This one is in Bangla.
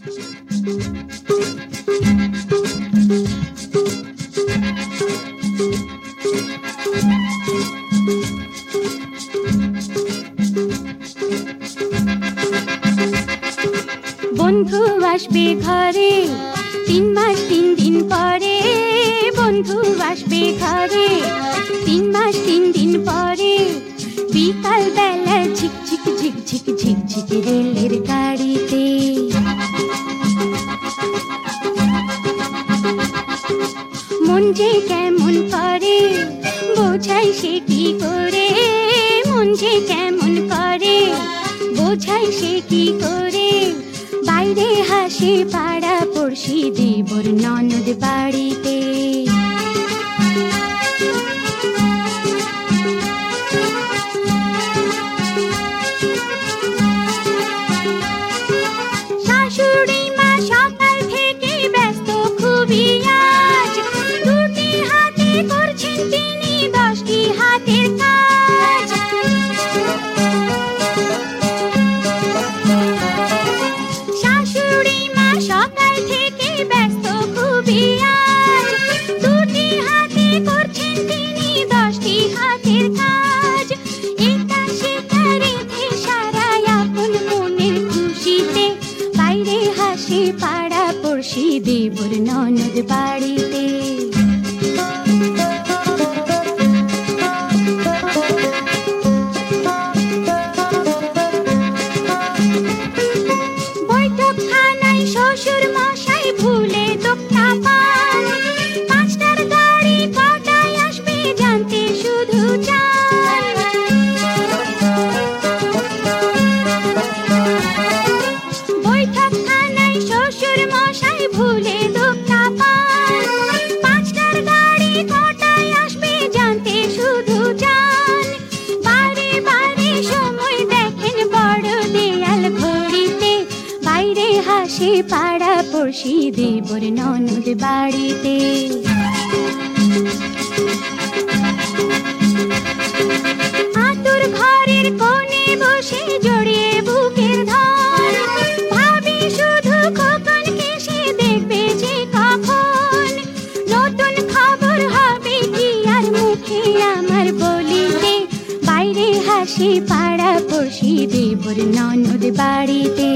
বন্ধু আসবে ঘরে 3 মাস 3 দিন পরে, বন্ধু আসবে ঘরে 3 মাস 3 দিন পরে, বিকাল বেলা ঝিকঝিক ঝিকঝিক ঝিকঝিক রেলের গাড়িতে। মন যে কেমন করে বোঝাই সে কি করে, মন যে কেমন করে বোঝাই সে কি করে, বাইরে হাসে পাড়া পড়শি দেবর ননদ বাড়িতে। শাশুড়ি মা সকাল থেকে ব্যস্ত খুবই আজ, 2টি হাতে করছেন তিনি 10টি হাতের কাজ। শাশুড়ি মা সকাল থেকে ব্যস্ত খুবই আজ, 2টি হাতে করছেন তিনি 10টি হাতের কাজ। এটা সেটা রেখে সারাই আপন মনের খুশিতে, বাইরে হাসি পাড়া পড়শি দেবর ননদ বাড়িতে। বৈঠকখানায় শ্বশুর মশাই ভুলে দোক্তা পান, 5টার গাড়ি কটায় আসবে জানতে শুধু চান। বৈঠকখানায় শ্বশুর মশাই ভুলে দোক্তা পান, 5টার গাড়ি কটায় আসবে জানতে শুধু চান। বারে বারে সময় দেখেন বড় দেয়াল ঘড়িতে, বাইরে হাসি পাড়া পড়শি দেবর ননদ বাড়িতে। আতুর ঘরের কোণে বসে জড়িয়ে বুকের ধর, ভাবি শুধু খোকনকে সে দেখবে যে কখন, নতুন খবর হবে কি আর মুখে আমার বলিতে, বাইরে হাসি পাড়া পড়শি দেবর ননদ বাড়িতে।